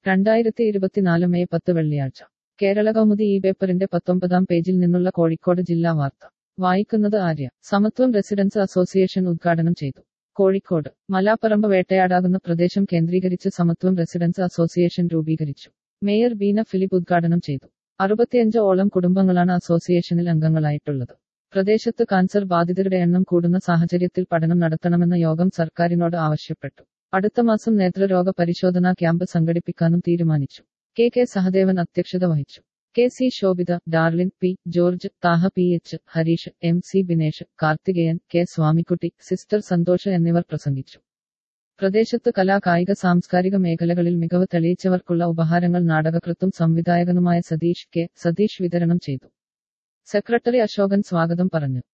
2024 May 10 വെള്ളിയാഴ്ച കേരളകൗമുദി ഈ പേപ്പറിന്റെ 19-ാം പേജിൽ നിന്നുള്ള കോഴിക്കോട് ജില്ലാ വാർത്ത വായിക്കുന്നത് ആര്യ. സമത്വം റെസിഡൻസ് അസോസിയേഷൻ ഉദ്ഘാടനം ചെയ്തു. കോഴിക്കോട് മലാപ്പറമ്പ് വേട്ടയാടാകുന്ന പ്രദേശം കേന്ദ്രീകരിച്ച് സമത്വം റെസിഡൻസ് അസോസിയേഷൻ രൂപീകരിച്ചു. മേയർ ബീന ഫിലിപ്പ് ഉദ്ഘാടനം ചെയ്തു. 65-ഓളം കുടുംബങ്ങളാണ് അസോസിയേഷനിൽ അംഗങ്ങളായിട്ടുള്ളത്. പ്രദേശത്ത് കാൻസർ ബാധിതരുടെ എണ്ണം കൂടുന്ന സാഹചര്യത്തിൽ പഠനം നടത്തണമെന്ന യോഗം സർക്കാരിനോട് ആവശ്യപ്പെട്ടു. അടുത്ത മാസം നേത്രരോഗ പരിശോധനാ ക്യാമ്പ് സംഘടിപ്പിക്കാനും തീരുമാനിച്ചു. കെ സഹദേവൻ അധ്യക്ഷത വഹിച്ചു. K Shobhitha, Darlene, P George, Thaha P Harish, MC Binesh, Karthikeyan, K Swamikutty, sister Santhosh എന്നിവർ പ്രസംഗിച്ചു. പ്രദേശത്ത് കലാ കായിക സാംസ്കാരിക മേഖലകളിൽ മികവ് തെളിയിച്ചവർക്കുള്ള ഉപഹാരങ്ങൾ നാടകകൃത്തും സംവിധായകനുമായ സതീഷ് വിതരണം ചെയ്തു. സെക്രട്ടറി അശോകൻ സ്വാഗതം പറഞ്ഞു.